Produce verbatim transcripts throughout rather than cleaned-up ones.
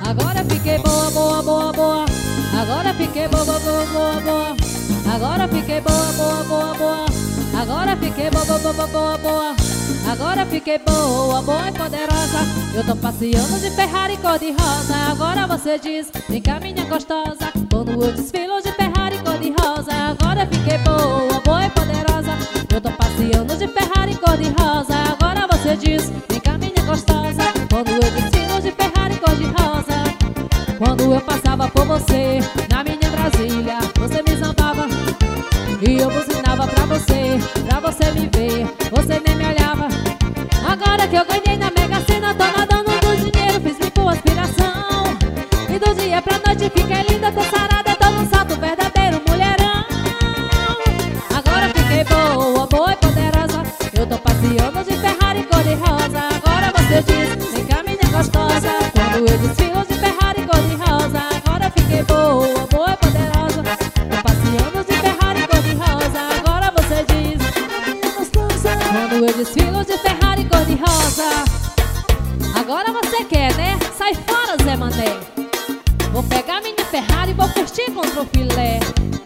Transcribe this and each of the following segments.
Agora fiquei boa, boa, boa, boa. Agora fiquei boa, boa, boa, boa. Agora fiquei boa, boa, boa, boa. Agora fiquei boa, boa, boa, boa, boa. Agora fiquei boa, boa e poderosa. Eu tô passeando de Ferrari cor-de-rosa. Agora você diz, vem cá minha gostosa. Quando eu desfilo de Ferrari cor-de-rosa. Agora fiquei boa, boa e poderosa. Eu tô passeando de Ferrari cor-de-rosa. Agora você diz, vem cá minha gostosa. Quando eu desfilo de Ferrari cor-de-rosa. Quando eu passava por você, na minha Brasília, você me zombava e eu buzinava pra você, pra você me ver, você nem me olhava. Agora que eu ganhei na Mega Sena, tô nadando do dinheiro, fiz limpo aspiração. E do dia pra noite fiquei linda, tô sarada, tô num salto verdadeiro mulherão. Agora fiquei boa, boa e poderosa. Eu tô passeando de Ferrari cor-de-rosa. Agora você diz, vem cá minha gostosa. Quando eu desfilo de Ferrari cor-de-rosa. Agora fiquei boa, boa e poderosa. Tô passeando de Ferrari cor-de-rosa. Agora você diz, minha gostosa. Quando eu desfilo de Ferrari cor-de-rosa. Agora você quer, né? Sai fora, Zé Mané. Vou pegar minha Ferrari e vou curtir contra o filé.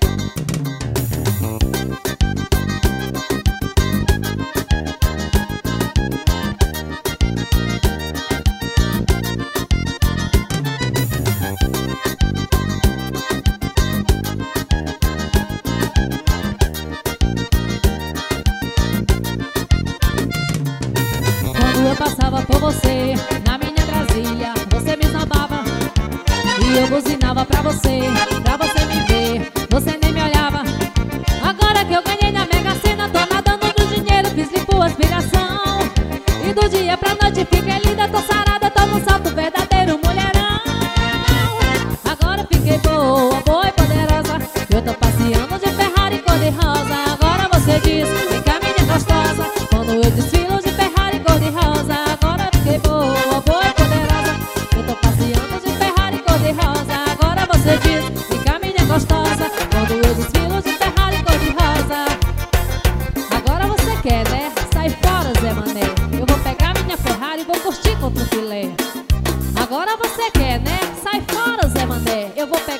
Quando eu passava por você, na minha Brasília, você me zombava e eu buzinava pra você, pra você me ver, você nem me olhava. Agora que eu ganhei na Mega Sena, tô nadando do dinheiro, fiz limpo aspiração. E do dia pra noite fiquei linda, tô sarada, tô num salto verdadeiro mulherão. Agora fiquei boa, boa e poderosa. Eu tô passeando de Ferrari cor-de-rosa. Agora você diz, vem cá minha gostosa. Quando eu desfilo de Ferrari cor-de-rosa. Agora fiquei boa, boa e poderosa. Eu tô passeando de Ferrari cor-de-rosa. Agora você diz, vem cá minha gostosa. Quando eu desfilo de Ferrari cor-de-rosa. Agora você quer, né? Sai fora, Zé Mané. Eu vou pegar minha Ferrari e vou curtir contra o filé. Agora você quer, né? Sai fora, Zé Mané. Eu vou pegar